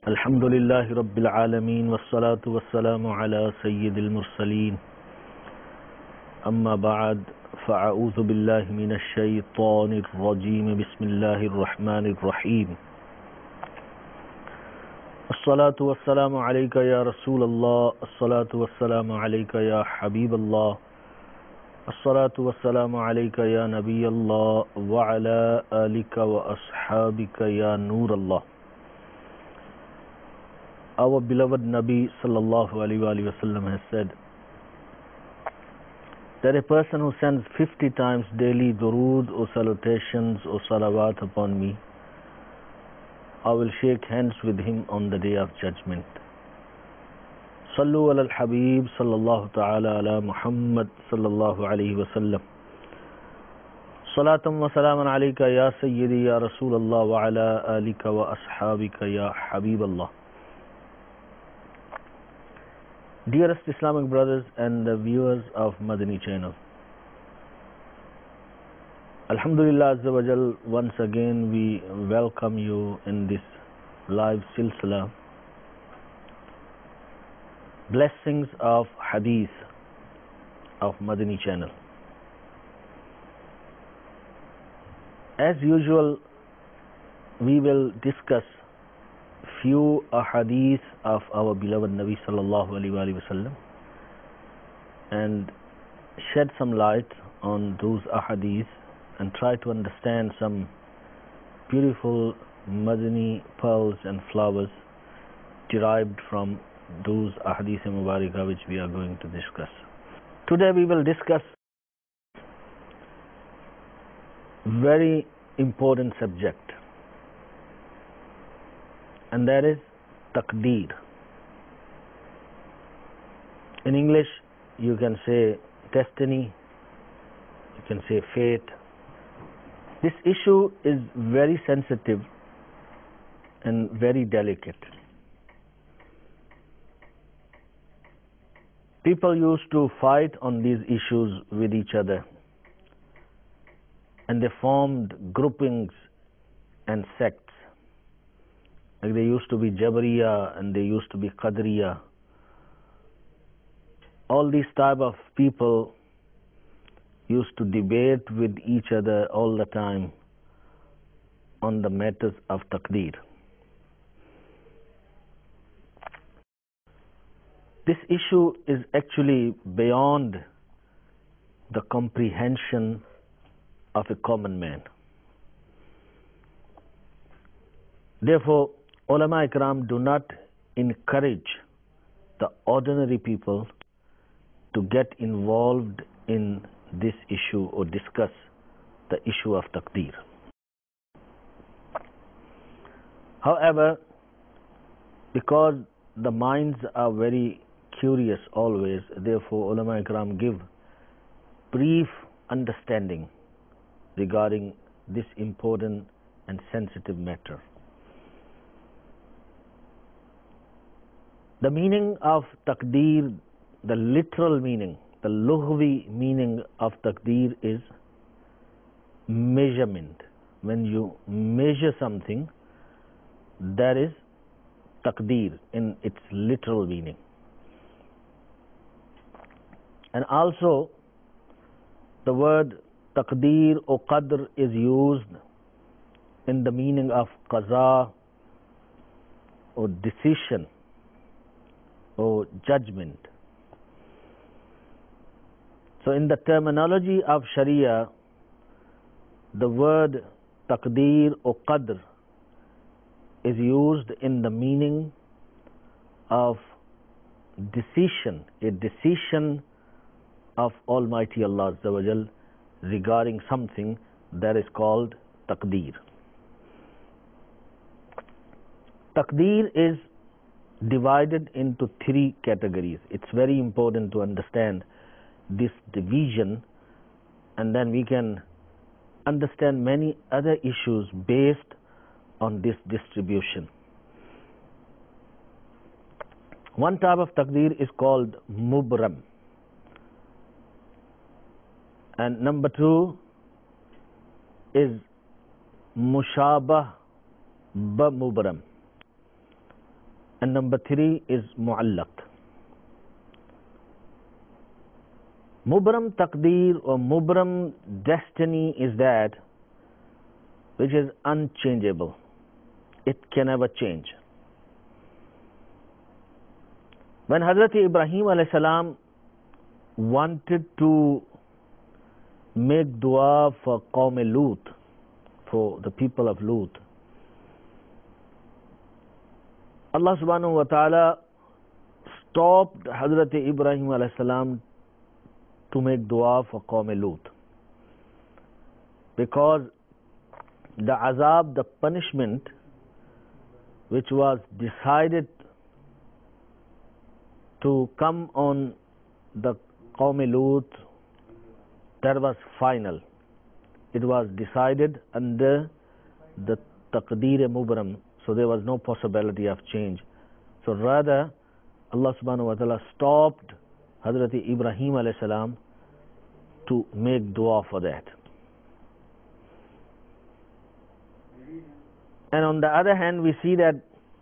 الحمد لله رب العالمين والصلاة والسلام على سيد المرسلين أما بعد فأعوذ بالله من الشيطان الرجيم بسم الله الرحمن الرحيم الصلاة والسلام عليك يا رسول الله الصلاة والسلام عليك يا حبيب الله الصلاة والسلام عليك يا نبي الله وعلى آلك وأصحابك يا نور الله. Our beloved Nabi sallallahu alaihi wasallam has said that a person who sends 50 times daily durood or salutations or salawat upon me, I will shake hands with him on the day of judgment. Sallu ala al-Habib sallallahu ta'ala ala Muhammad sallallahu alaihi wasallam. Salatan wa salaman alayka ya Sayyidi ya Rasulullah wa ala alika wa ashabika ya Habiballah. Dearest Islamic brothers and the viewers of Madani channel, Alhamdulillah Azza wa Jal, once again we welcome you in this live silsila, Blessings of Hadith of Madani channel. As usual, we will discuss few ahadith of our beloved Nabi sallallahu alaihi wasallam and shed some light on those ahadith and try to understand some beautiful Madani pearls and flowers derived from those ahadith mubarakah which we are going to discuss. Today we will discuss very important subject, and that is taqdeer. In English you can say destiny, you can say fate. This issue is very sensitive and very delicate. People used to fight on these issues with each other, and they formed groupings and sects. Like there used to be Jabariya and there used to be Qadriya. All these type of people used to debate with each other all the time on the matters of taqdeer. This issue is actually beyond the comprehension of a common man. Therefore, Ulama Ikram do not encourage the ordinary people to get involved in this issue or discuss the issue of taqdeer. However, because the minds are very curious always, therefore Ulama Ikram give brief understanding regarding this important and sensitive matter. The meaning of taqdeer, the literal meaning, the lughwi meaning of taqdeer is measurement. When you measure something, that is taqdeer in its literal meaning. And also the word taqdeer or qadr is used in the meaning of qaza or decision or judgment. So in the terminology of Sharia, the word taqdeer or qadr is used in the meaning of decision, a decision of Almighty Allah Azza wa Jal regarding something that is called taqdeer. Taqdeer is divided into three categories. It's very important to understand this division, and then we can understand many other issues based on this distribution. One type of taqdeer is called mubram, and number two is mushabah ba mubram. And number 3 is mu'allaq. Mubram taqdeer or mubram destiny is that which is unchangeable. It can never change. When Hazrat Ibrahim alayhi salam wanted to make dua for Qawm Lut, for the people of Lut, Allah subhanahu wa ta'ala stopped Hazrat Ibrahim alayhi salam to make dua for Qawm Lut, because the azab, the punishment which was decided to come on the Qawm Lut, that was final. It was decided under the taqdeer mubram, so there was no possibility of change. So rather, Allah subhanahu wa ta'ala stopped Hazrat Ibrahim alayhi salam to make dua for that. And on the other hand, we see that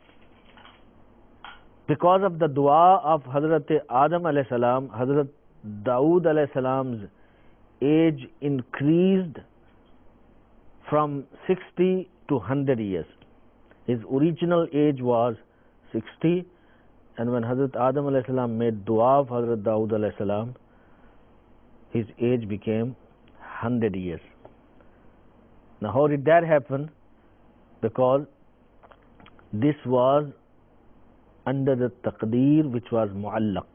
because of the dua of Hazrat Adam alayhi salam, Hazrat Dawood alayhi salam's age increased from 60 to 100 years. His original age was 60, and when Hazrat Adam alayhi salam made dua of Hazrat Dawood alayhi salam, his age became 100 years. Now how did that happen? Because this was under the taqdeer which was mu'allaq.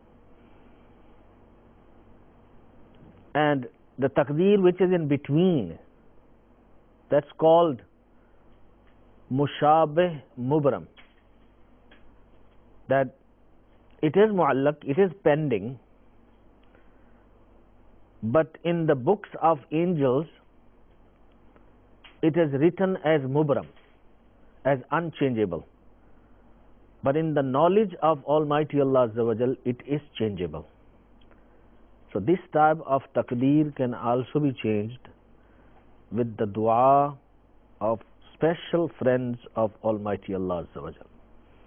And the taqdeer which is in between, that's called mushabih mubram. That it is mu'allaq, it is pending, but in the books of angels it is written as mubram, as unchangeable. But in the knowledge of Almighty Allah Azza wa Jal, it is changeable. So this type of taqdeer can also be changed with the dua of special friends of Almighty Allah Azza wa Jal.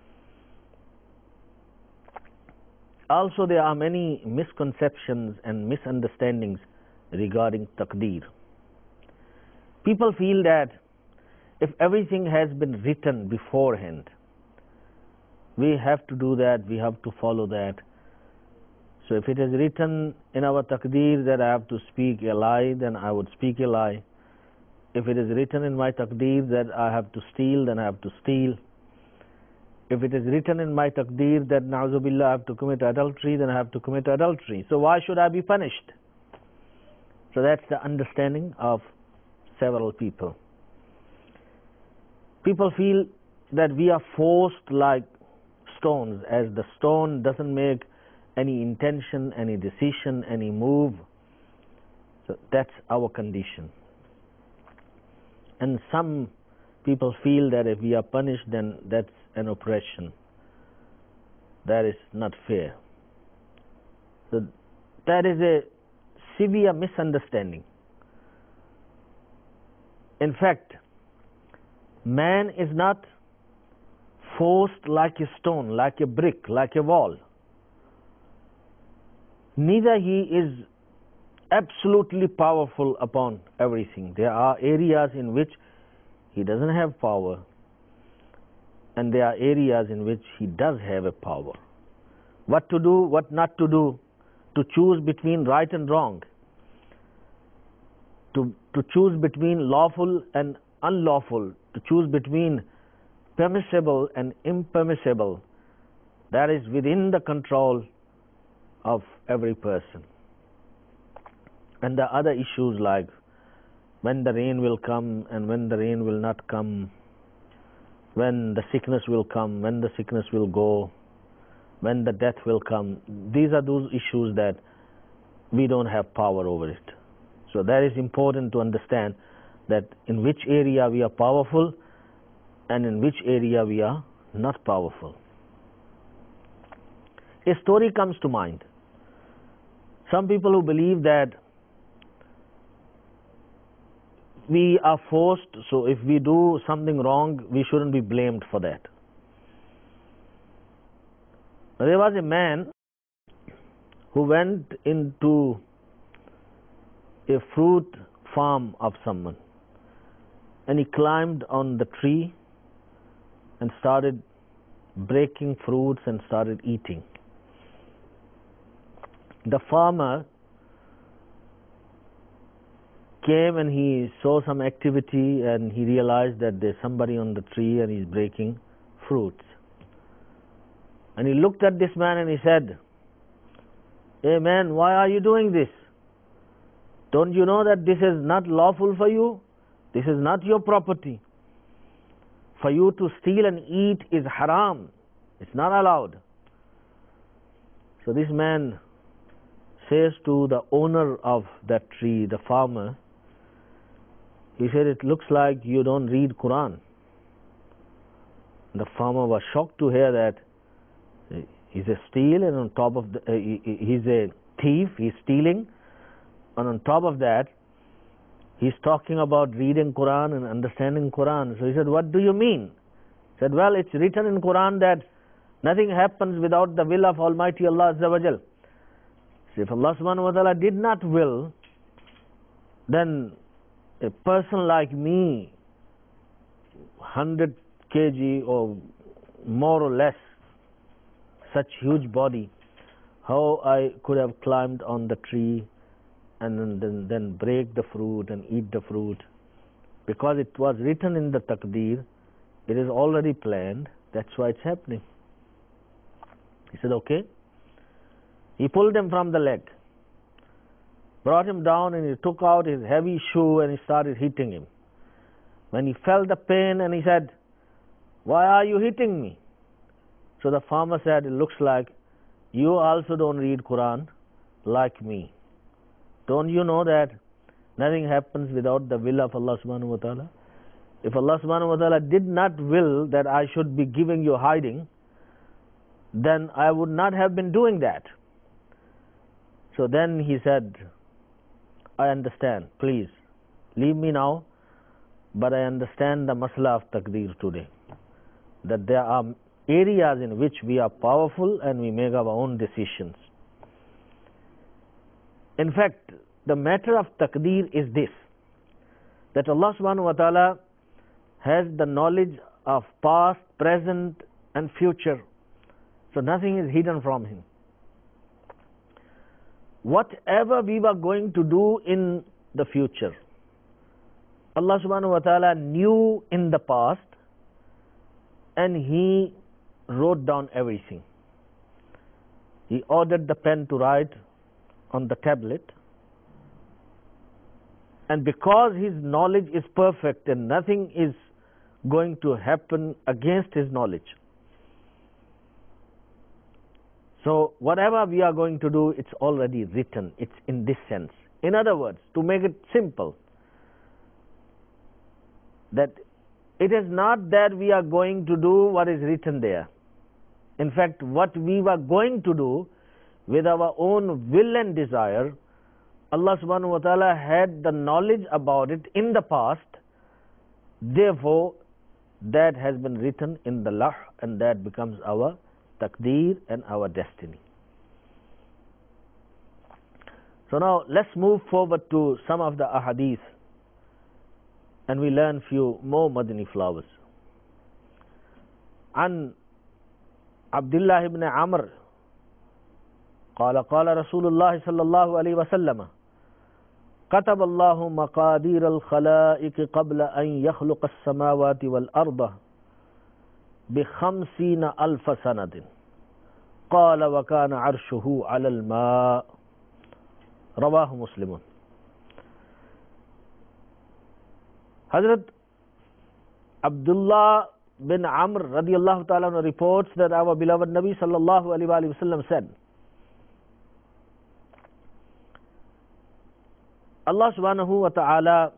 Also, there are many misconceptions and misunderstandings regarding taqdeer. People feel that if everything has been written beforehand, we have to do that, we have to follow that. So if it is written in our taqdeer that I have to speak a lie, then I would speak a lie. If it is written in my taqdeer that I have to steal, then I have to steal. If it is written in my taqdeer that na'uzubillah I have to commit adultery, then I have to commit adultery. So why should I be punished? So that's the understanding of several people. People feel that we are forced like stones, as the stone doesn't make any intention, any decision, any move. So that's our condition. And some people feel that if we are punished, then that's an oppression. That is not fair. So that is a severe misunderstanding. In fact, man is not forced like a stone, like a brick, like a wall. Neither he is absolutely powerful upon everything. There are areas in which he doesn't have power, and there are areas in which he does have a power. What to do, what not to do, to choose between right and wrong, to choose between lawful and unlawful, to choose between permissible and impermissible, that is within the control of every person. And the other issues like when the rain will come and when the rain will not come, when the sickness will come, when the sickness will go, when the death will come, these are those issues that we don't have power over it. So that is important to understand, that in which area we are powerful and in which area we are not powerful. A story comes to mind. Some people who believe that we are forced, so if we do something wrong, we shouldn't be blamed for that. There was a man who went into a fruit farm of someone, and he climbed on the tree and started breaking fruits and started eating. The farmer came and he saw some activity, and he realized that there's somebody on the tree and he's breaking fruits. And he looked at this man and he said, "Hey man, why are you doing this? Don't you know that this is not lawful for you? This is not your property. For you to steal and eat is haram. It's not allowed." So this man says to the owner of that tree, the farmer, he said, "It looks like you don't read Quran." The farmer was shocked to hear that he's a steal, and on top of he's a thief, he's stealing, and on top of that he's talking about reading Quran and understanding Quran. So he said, "What do you mean?" He said, "Well, it's written in Quran that nothing happens without the will of Almighty Allah Azza wa Jal. So if Allah subhanahu wa ta'ala did not will, then a person like me, 100 kg or more or less, such huge body, how I could have climbed on the tree and then break the fruit and eat the fruit? Because it was written in the taqdeer, it is already planned, that's why it's happening." He said, "Okay." He pulled him from the leg, brought him down, and he took out his heavy shoe and he started hitting him. When he felt the pain, and he said, "Why are you hitting me?" So the farmer said, "It looks like you also don't read Quran like me. Don't you know that nothing happens without the will of Allah subhanahu wa ta'ala? If Allah subhanahu wa ta'ala did not will that I should be giving you hiding, then I would not have been doing that." So then he said, "I understand, please leave me now, but I understand the masla of taqdeer today, that there are areas in which we are powerful and we make our own decisions. In fact, the matter of taqdeer is this, that Allah subhanahu wa ta'ala has the knowledge of past, present and future, so nothing is hidden from Him. Whatever we were going to do in the future, Allah subhanahu wa ta'ala knew in the past, and He wrote down everything. He ordered the pen to write on the tablet, and because His knowledge is perfect and nothing is going to happen against His knowledge, so whatever we are going to do, it's already written. It's in this sense. In other words, to make it simple, that it is not that we are going to do what is written there. In fact, what we were going to do with our own will and desire, Allah subhanahu wa ta'ala had the knowledge about it in the past. Therefore, that has been written in the Lawh, and that becomes our taqdeer and our destiny. So now let's move forward to some of the ahadith, and we learn few more Madani flowers. An Abdullah ibn Amr قال قال رسول الله صلى الله عليه وسلم كتب الله مقادير الخلائق قبل أن يخلق السماوات والأرض ب50,000 سنة قال وكان عرشه على الماء رواه مسلم. Hazrat Abdullah bin Amr radiyallahu ta'ala reports that our beloved Nabi sallallahu alayhi wa sallam said, Allah subhanahu wa ta'ala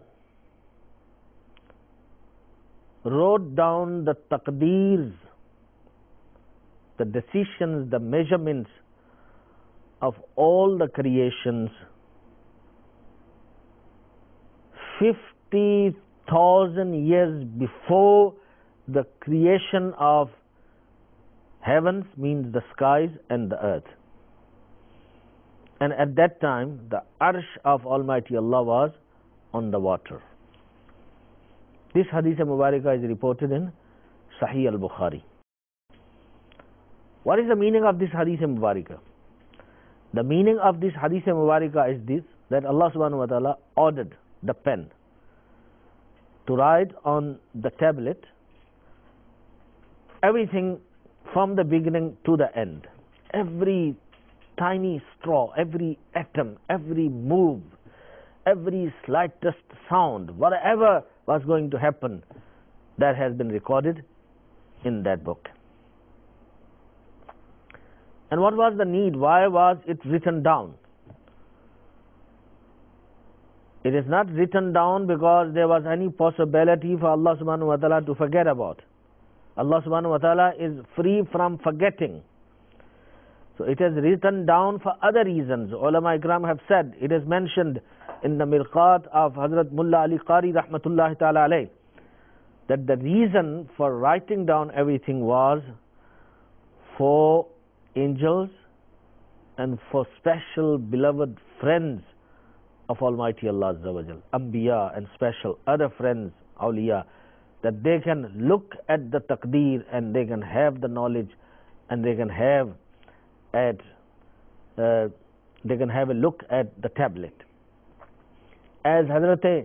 wrote down the taqdeers, the decisions, the measurements of all the creations 50,000 years before the creation of Heavens means the skies and the earth. And at that time, the arsh of Almighty Allah was on the water. This hadith Mubarakah is reported in Sahih al-Bukhari. What is the meaning of this hadith Mubarakah? The meaning of this hadith Mubarakah is this, that Allah subhanahu wa ta'ala ordered the pen to write on the tablet everything from the beginning to the end. Every tiny straw, every atom, every move, every slightest sound, whatever was going to happen, that has been recorded in that book. And what was the need? Why was it written down? It is not written down because there was any possibility for Allah subhanahu wa ta'ala to forget about. Allah subhanahu wa ta'ala is free from forgetting. So it is written down for other reasons. Ulama Ikram have said, it is mentioned in the Mirqat of Hazrat Mullah Ali Qari rahmatullahi ta'ala alayh, that the reason for writing down everything was for angels and for special beloved friends of Almighty Allah Azza wa Jal, Anbiya and special other friends, awliya, that they can look at the taqdeer and they can have the knowledge and they can have a look at the tablet. As Hazrat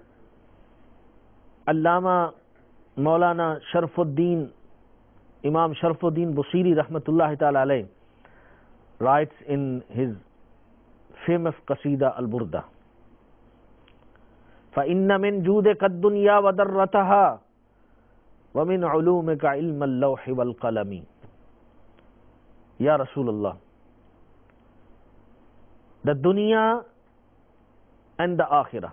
Allama Maulana Sharfuddin, Imam Sharfuddin Busiri rahmatullahi ta'ala alayh writes in his famous Qasida Al-Burda, فَإِنَّ مِنْ جُودِكَ الدُّنْيَا وَدَرَّتَهَا وَمِنْ عُلُومِكَ عِلْمَ اللَّوْحِ وَالْقَلَمِ. Ya Rasulullah, the dunya and the akhirah,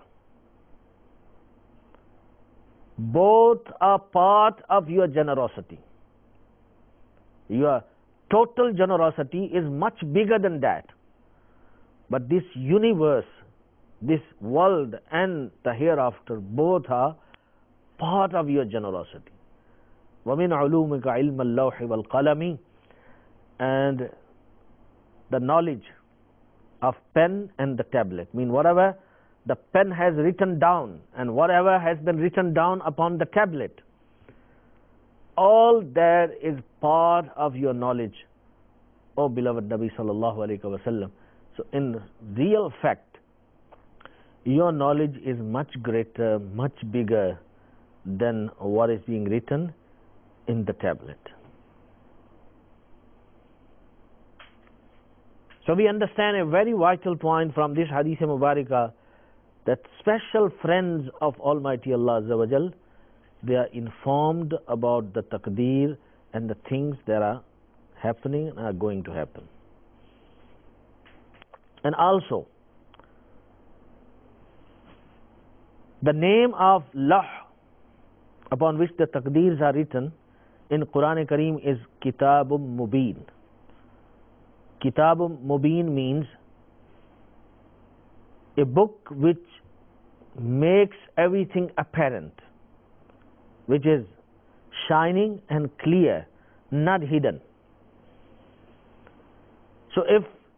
both are part of your generosity. Your total generosity is much bigger than that. But this universe, this world and the hereafter, both are part of your generosity. وَمِنْ عُلُومِكَ عِلْمَ اللَّوْحِ وَالْقَلَمِ, and the knowledge of pen and the tablet. Mean whatever the pen has written down and whatever has been written down upon the tablet, all that is part of your knowledge, O beloved Nabi sallallahu alaihi wasallam. So in real fact, your knowledge is much greater, much bigger than what is being written in the tablet. So we understand a very vital point from this Hadith Mubarakah, that special friends of Almighty Allah Azza wa Jal, they are informed about the taqdeer and the things that are happening and are going to happen. And also, the name of Lawh, upon which the taqdeers are written in Quran Kareem, is Kitabum Mubin. Kitabum Mubin means a book which makes everything apparent, which is shining and clear, not hidden. So if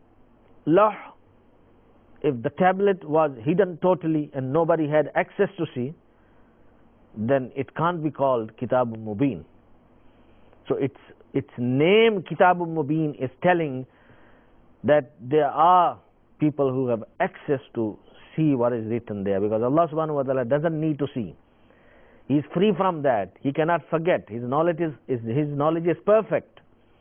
the tablet was hidden totally and nobody had access to see, then it can't be called Kitabum Mubin. So its name Kitabum Mubin is telling that there are people who have access to see what is written there, because Allah subhanahu wa ta'ala doesn't need to see. He is free from that. He cannot forget. His knowledge is perfect.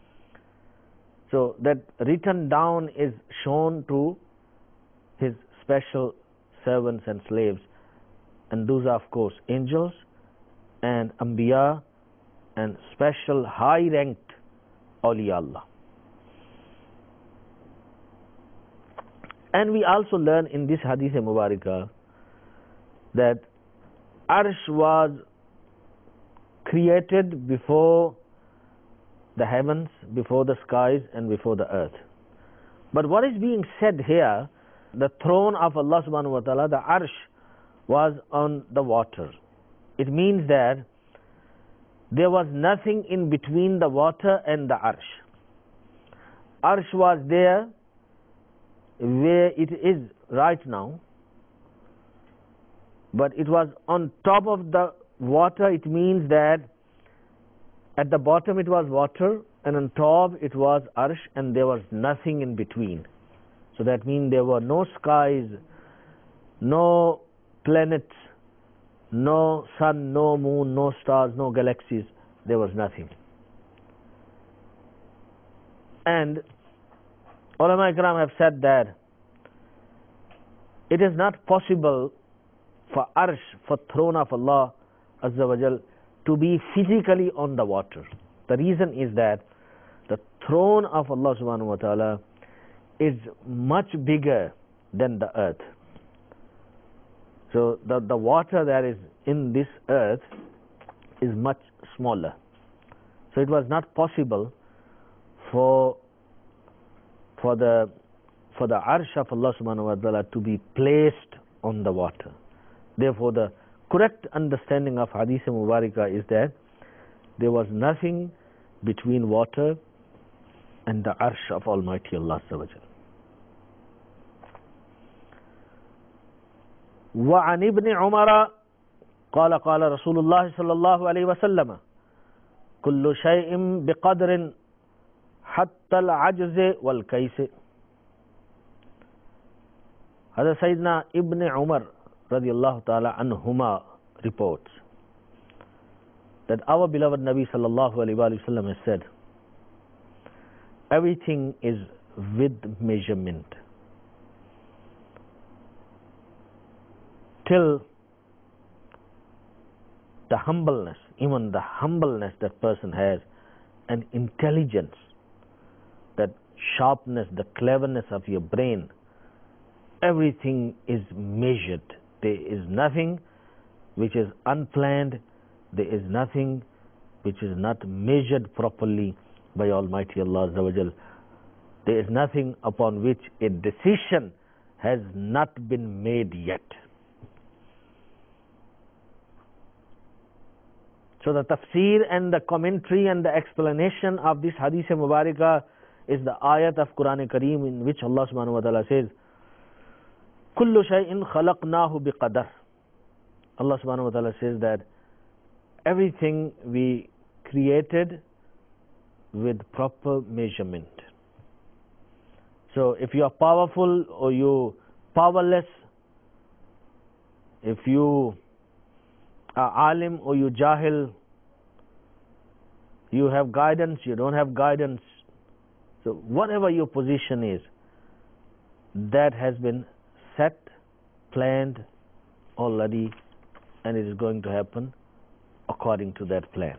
So that written down is shown to his special servants and slaves, and those are of course angels and Anbiya and special high ranked awliya Allah. And we also learn in this Hadith Mubarakah that Arsh was created before the heavens, before the skies and before the earth. But what is being said here, the throne of Allah subhanahu wa ta'ala, the Arsh, was on the water. It means that there was nothing in between the water and the arsh. Arsh was there where it is right now, but it was on top of the water. It means that at the bottom it was water, and on top it was arsh, and there was nothing in between. So that means there were no skies, no planets, no sun, no moon, no stars, no galaxies. There was nothing. And ulama ikram have said that it is not possible for arsh, for throne of Allah Azza wa Jal, to be physically on the water. The reason is that the throne of Allah subhanahu wa ta'ala is much bigger than the earth. So the water that is in this earth is much smaller. So it was not possible for the arsh of Allah subhanahu wa ta'ala to be placed on the water. Therefore, the correct understanding of Hadith Mubarakah is that there was nothing between water and the arsh of Almighty Allah Azza wa Jal. وعن ابن عمر قال قال رسول الله صلى الله عليه وسلم كل شيء بقدر حتى العجز والكيس. هذا سيدنا ابن عمر رضي الله تعالى عنهما reports that our beloved Nabi sallallahu alaihi wasallam has said, everything is with measurement till the humbleness, even the humbleness that person has, and intelligence, that sharpness, the cleverness of your brain, everything is measured. There is nothing which is unplanned. There is nothing which is not measured properly by Almighty Allah Azza wa Jal. There is nothing upon which a decision has not been made yet. So the tafsir and the commentary and the explanation of this Hadith Mubarakah is the ayat of Quran Kareem in which Allah subhanahu wa ta'ala says, كُلُّ شَيْءٍ خَلَقْنَاهُ بِقَدَرٍ. Allah subhanahu wa ta'ala says that everything we created with proper measurement. So if you are powerful or you powerless, if you alim or you jahil, you have guidance, you don't have guidance. So whatever your position is, that has been set, planned already, and it is going to happen according to that plan.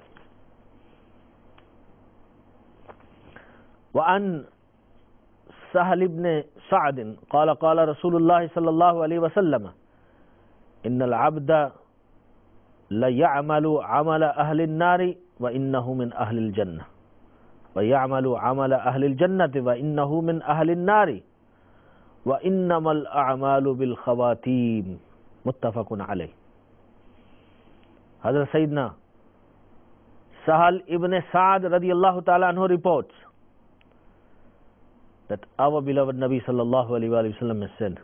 وعن سهل بن سعد قال قال رسول الله صلى الله عليه وسلم إن العبد ليعمل عمل أهل النار وإنه من أهل الجنة ويعمل عمل أهل الجنة وإنه من أهل النار وإنما الأعمال بالخواتيم متفق عليه. Hazrat Sayyidina Sahal ibn Sa'ad radiyallahu ta'ala anhu reports that our beloved Nabi sallallahu alaihi wasallam has said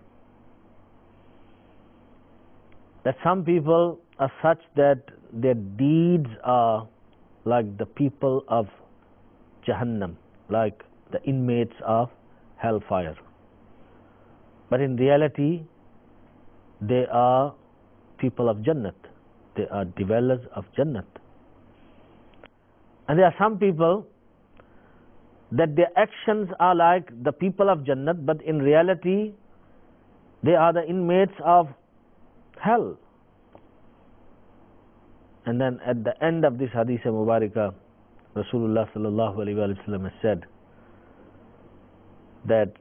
that some people are such that their deeds are like the people of Jahannam, like the inmates of hellfire. But in reality, they are people of Jannat. They are dwellers of Jannat. And there are some people that their actions are like the people of Jannat, but in reality, they are the inmates of hell. And then at the end of this Hadith Mubarakah, Rasulullah sallallahu alaihi wasallam has said that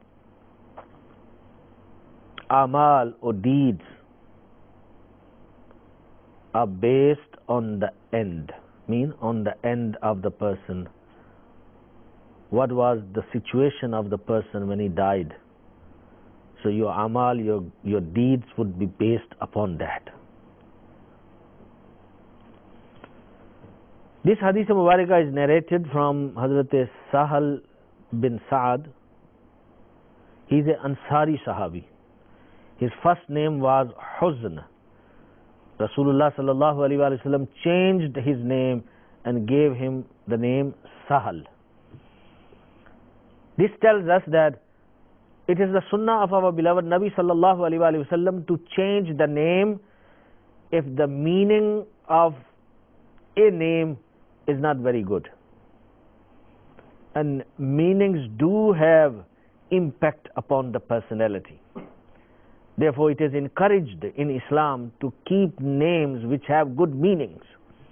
amal or deeds are based on the end, mean on the end of the person. What was the situation of the person when he died? So your amal, your deeds would be based upon that. This Hadith Mubarakah is narrated from Hazrat Sahal bin Sa'ad. He is an Ansari Sahabi. His first name was Huzn. Rasulullah sallallahu alaihi wasallam changed his name and gave him the name Sahal. This tells us that it is the sunnah of our beloved Nabi sallallahu alaihi wasallam to change the name if the meaning of a name is not very good. And meanings do have impact upon the personality. Therefore, it is encouraged in Islam to keep names which have good meanings.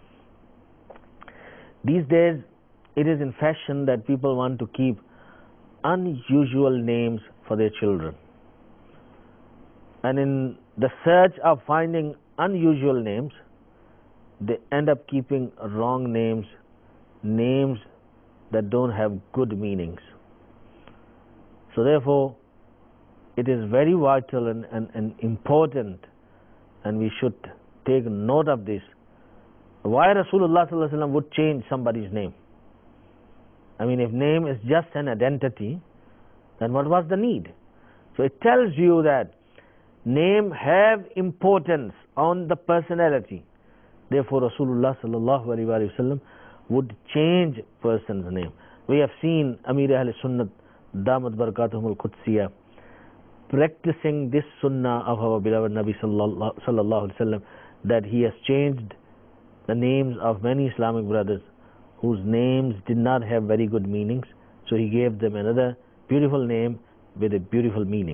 These days, it is in fashion that people want to keep unusual names for their children. And in the search of finding unusual names, they end up keeping wrong names, names that don't have good meanings. So therefore, it is very vital and important, and we should take note of this. Why Rasulullah sallallahu alaihi wasallam would change somebody's name? I mean, if name is just an identity, then what was the need? So it tells you that name have importance on the personality. Therefore, Rasulullah sallallahu alaihi wasallam would change person's name. We have seen Amir Ahl Sunnat Damat Barakatuhum al-Qudsiyah practicing this sunnah of our beloved Nabi sallallahu alaihi wasallam, that he has changed the names of many Islamic brothers whose names did not have very good meanings. So he gave them another beautiful name with a beautiful meaning.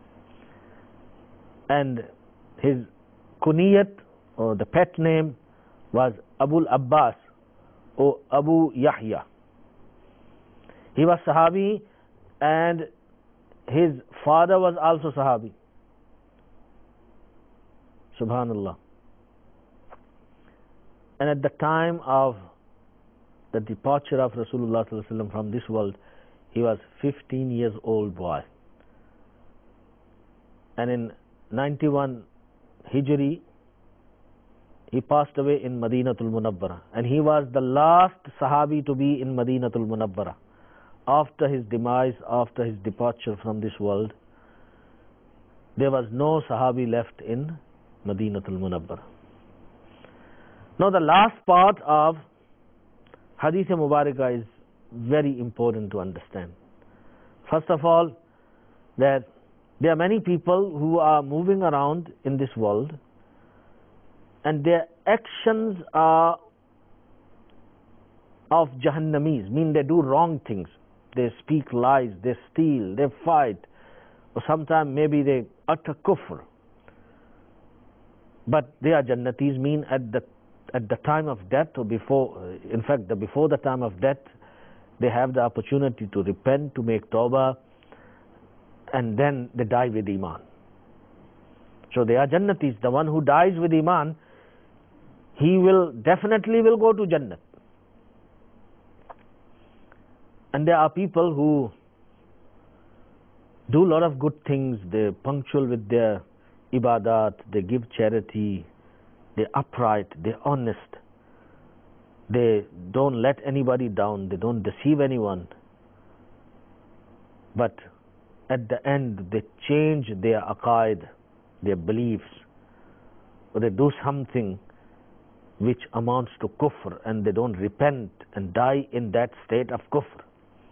And his kuniyat, or the pet name, was Abul Abbas or Abu Yahya. He was Sahabi, and his father was also Sahabi. Subhanallah. And at the time of the departure of Rasulullah sallallahu alaihi wasallam from this world, he was 15 years old boy. And in 91 Hijri, he passed away in Madinatul Munawwara, and he was the last Sahabi to be in Madinatul Munawwara. After his demise, after his departure from this world, there was no Sahabi left in Madinatul Munawwara. Now the last part of Hadith Mubarakah is very important to understand. First of all, that there are many people who are moving around in this world, and their actions are of Jahannamis, mean they do wrong things. They speak lies, they steal, they fight, or sometimes maybe they utter kufr. But they are Jannatis, mean at the time of death, or before, in fact, before the time of death, they have the opportunity to repent, to make tawbah, and then they die with Iman. So they are Jannatis. The one who dies with Iman, he will definitely go to Jannat. And there are people who do a lot of good things. They're punctual with their ibadat, they give charity, they're upright, they're honest, they don't let anybody down, they don't deceive anyone. But at the end, they change their aqaid, their beliefs, or they do something which amounts to kufr, and they don't repent and die in that state of kufr.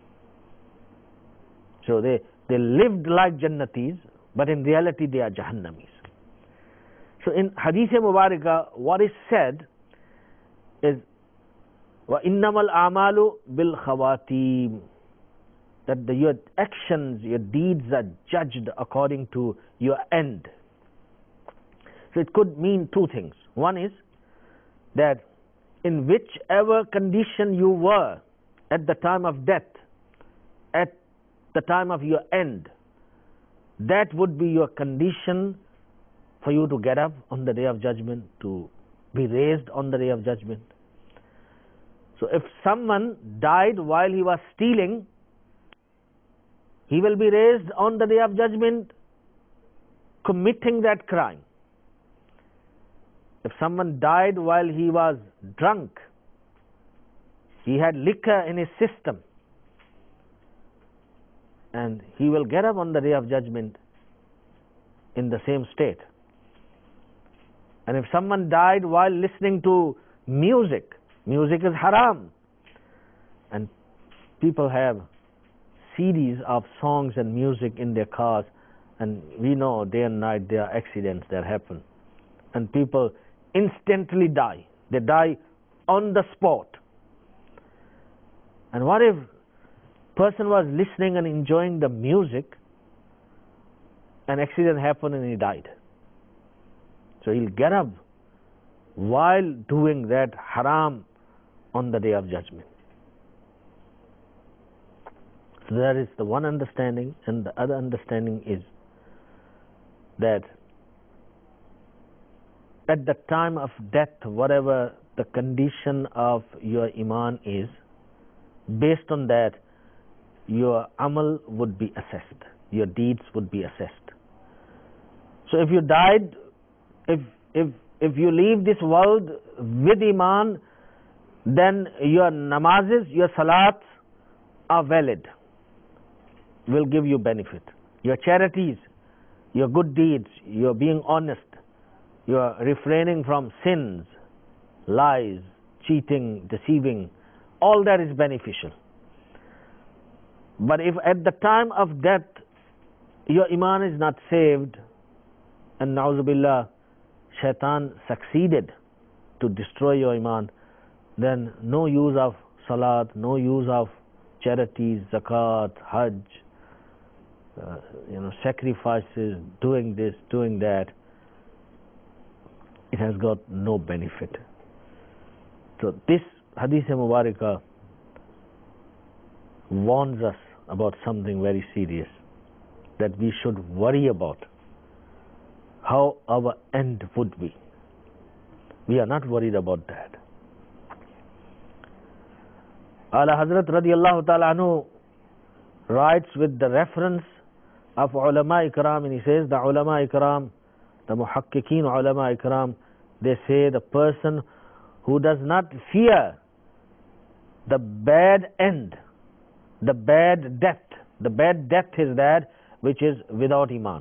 So they lived like Jannatis, but in reality they are Jahannamis. So in Hadith Mubarakah, what is said is, وَإِنَّمَا الْأَعْمَالُ بِالْخَوَاتِيمِ, that your actions, your deeds are judged according to your end. So it could mean two things. One is that in whichever condition you were at the time of death, at the time of your end, that would be your condition for you to get up on the day of judgment, to be raised on the day of judgment. So if someone died while he was stealing, he will be raised on the day of judgment committing that crime. If someone died while he was drunk, he had liquor in his system, and he will get up on the day of judgment in the same state. And if someone died while listening to music, music is haram, and people have CDs of songs and music in their cars, and we know day and night there are accidents that happen, and people instantly die. They die on the spot. And what if person was listening and enjoying the music, an accident happened and he died? So he'll get up while doing that haram on the day of judgment. So that is the one understanding, and the other understanding is that at the time of death, whatever the condition of your iman is, based on that, your amal would be assessed, your deeds would be assessed. So if you died, if you leave this world with iman, then your namazes, your salats are valid, will give you benefit. Your charities, your good deeds, your being honest, your refraining from sins, lies, cheating, deceiving, all that is beneficial. But if at the time of death your iman is not saved, and na'uzubillah, shaitan succeeded to destroy your iman, then no use of salat, no use of charities, zakat, hajj, sacrifices, doing this, doing that, it has got no benefit. So this Hadith Mubarakah warns us about something very serious, that we should worry about how our end would be. We are not worried about that. Ala Hazrat radiallahu ta'ala anhu writes with the reference of ulama ikram, and he says the ulama ikram, the muhakkikeen ulama ikram, they say the person who does not fear the bad end, the bad death. The bad death is that which is without iman.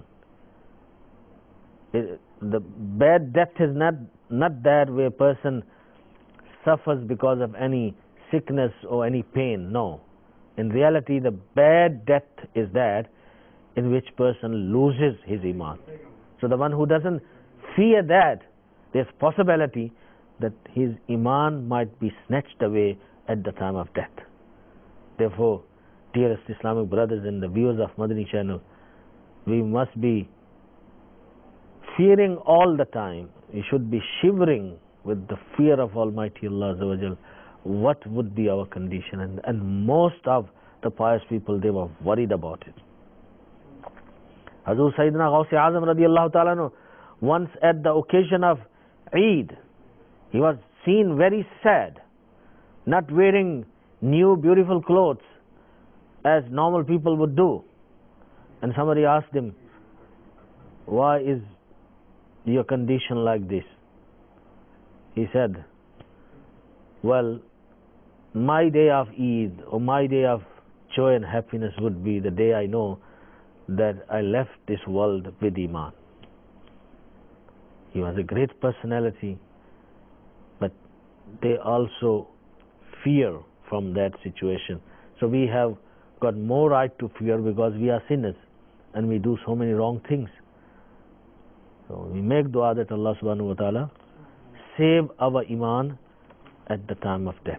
The bad death is not that where a person suffers because of any sickness or any pain. No. In reality, the bad death is that in which person loses his iman. So the one who doesn't fear that, there's possibility that his iman might be snatched away at the time of death. Therefore, dearest Islamic brothers and the viewers of Madani channel, we must be fearing all the time. We should be shivering with the fear of Almighty Allah Azza wa Jal. What would be our condition? And most of the pious people, they were worried about it. Hazrat Sayyidina Ghaus Azam radiallahu ta'ala, once at the occasion of Eid, he was seen very sad, not wearing new beautiful clothes as normal people would do. And somebody asked him, why is your condition like this? He said, well, my day of Eid or my day of joy and happiness would be the day I know that I left this world with iman. He was a great personality, but they also fear from that situation. So we have got more right to fear because we are sinners and we do so many wrong things. So we make dua that Allah subhanahu wa ta'ala save our iman at the time of death.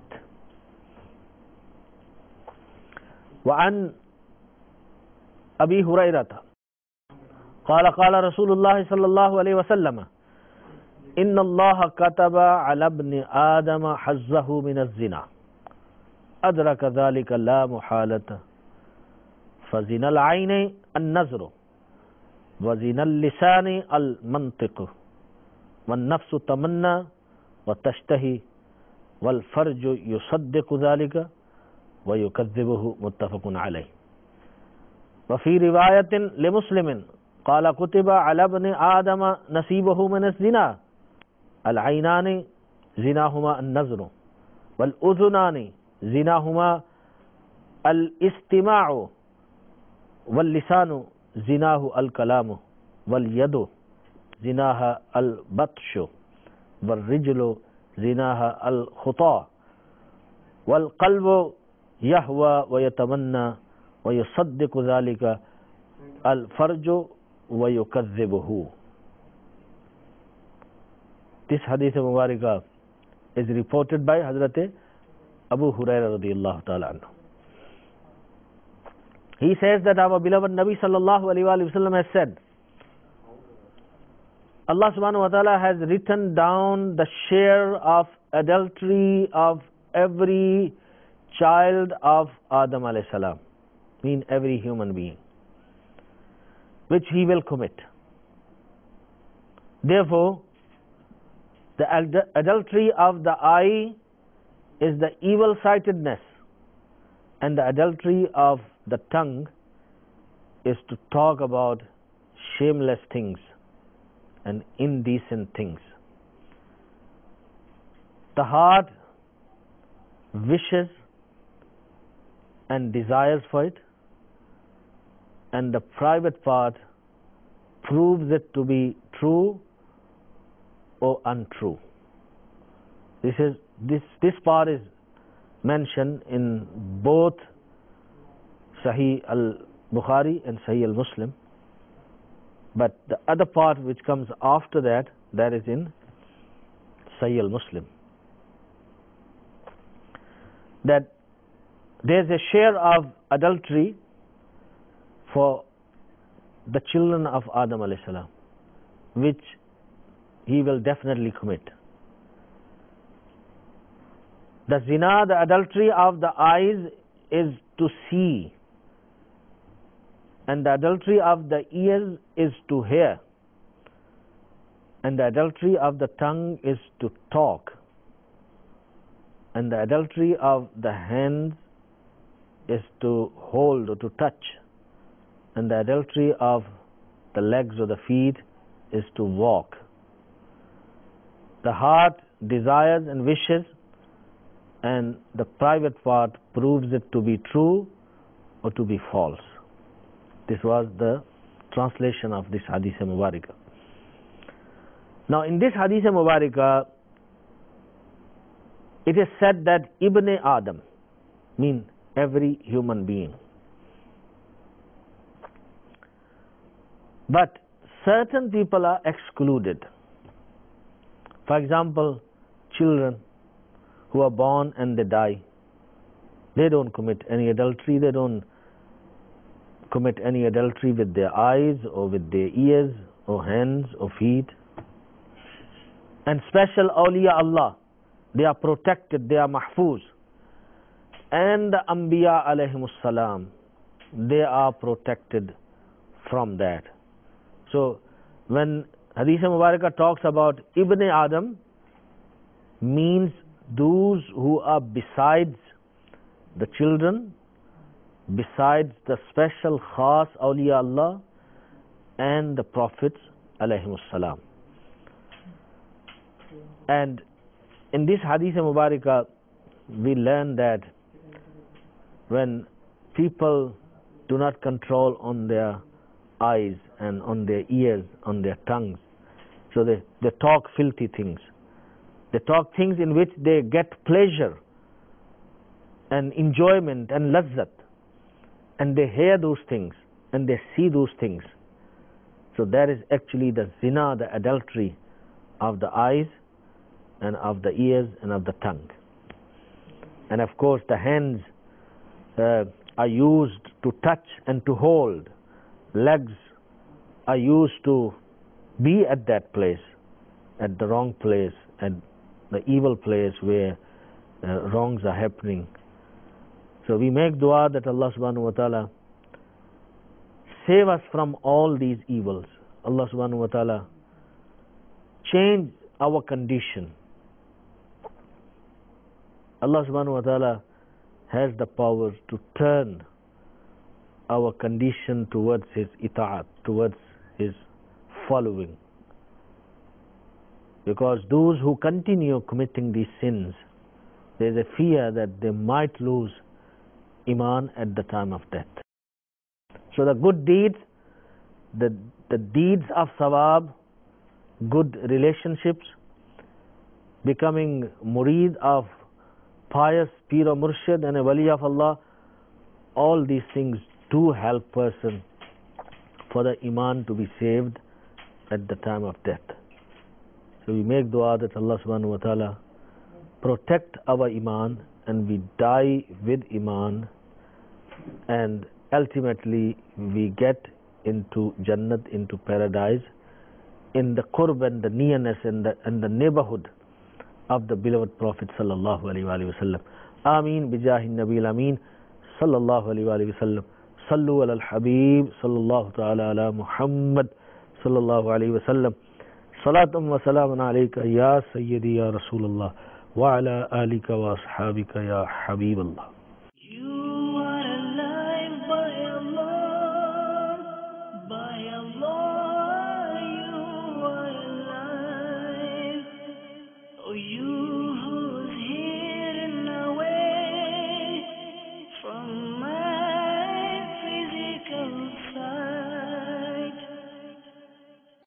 وعن أبي هريرة قال قال رسول الله صلى الله عليه وسلم إن الله كتب على ابن آدم حظه من الزنا أدرك ذلك لا محالة فزنا العين النظر وزنا اللسان المنطق والنفس تمنى وتشتهي والفرج يصدق ذلك ويكذبه متفق عليه. وفي رواية لمسلم قال كتب على ابن آدم نصيبه من الزنا العينان زناهما النظر والأذنان zinahuma al-istima'u wal-lisanu zinahu al-kalamu wal-yadu zinaha al-batshu wal-rijlu zinaha al-khuta wal-qalbu yahwa wa yatamanna wa yusaddiqu dhalika al-farju wa yukadhibuhu. This hadith Mubarakah is reported by Hazrat Abu Hurairah radiyallahu ta'ala anhu. He says that our beloved Nabi sallallahu alayhi wa sallam has said, Allah subhanahu wa ta'ala has written down the share of adultery of every child of Adam alayhi salam, mean every human being, which he will commit. Therefore, the adultery of the eye is the evil-sightedness, and the adultery of the tongue is to talk about shameless things and indecent things. The heart wishes and desires for it, and the private part proves it to be true or untrue. This part is mentioned in both Sahih al-Bukhari and Sahih al-Muslim, but the other part which comes after that, that is in Sahih al-Muslim. That there is a share of adultery for the children of Adam alayhi salam, which he will definitely commit. The zina, the adultery of the eyes, is to see, and the adultery of the ears is to hear, and the adultery of the tongue is to talk, and the adultery of the hands is to hold or to touch, and the adultery of the legs or the feet is to walk. The heart desires and wishes, and the private part proves it to be true or to be false. This was the translation of this Hadith Mubarakah. Now, in this Hadith Mubarakah, it is said that Ibn Adam means every human being. But certain people are excluded. For example, children who are born and they die. They don't commit any adultery. They don't commit any adultery with their eyes or with their ears or hands or feet. And special awliya Allah, they are protected, they are mahfuz. And the Anbiya alayhimus salam, they are protected from that. So when Hadith Mubarakah talks about Ibn Adam, means those who are besides the children, besides the special khas awliya Allah and the prophets alayhimus salam. And in this Hadith Mubarakah, we learn that when people do not control on their eyes and on their ears, on their tongues, so they talk filthy things. They talk things in which they get pleasure and enjoyment and lazzat, and they hear those things and they see those things. So that is actually the zina, the adultery of the eyes and of the ears and of the tongue. And of course the hands are used to touch and to hold. Legs are used to be at that place, at the wrong place, at the evil place where wrongs are happening. So we make dua that Allah subhanahu wa ta'ala save us from all these evils. Allah subhanahu wa ta'ala change our condition. Allah subhanahu wa ta'ala has the power to turn our condition towards His ita'at, towards His following. Because those who continue committing these sins, there is a fear that they might lose Iman at the time of death. So the good deeds, the deeds of Sawab, good relationships, becoming murid of pious Pir or Murshid and a Wali of Allah, all these things do help person for the Iman to be saved at the time of death. So we make dua that Allah subhanahu wa ta'ala protect our Iman and we die with Iman, and ultimately we get into Jannat, into paradise, in the qurb and the nearness and the neighborhood of the beloved Prophet sallallahu alaihi wasallam. Ameen bijahi Nabil Ameen sallallahu alaihi wasallam. Sallu ala al-Habib sallallahu ta'ala ala Muhammad sallallahu alaihi wasallam. Salatum wa salamun alayka ya Sayyidi ya Rasulullah wa ala alika wa ashabika ya Habiballah. You are alive by Allah, by Allah, you are alive. Oh, you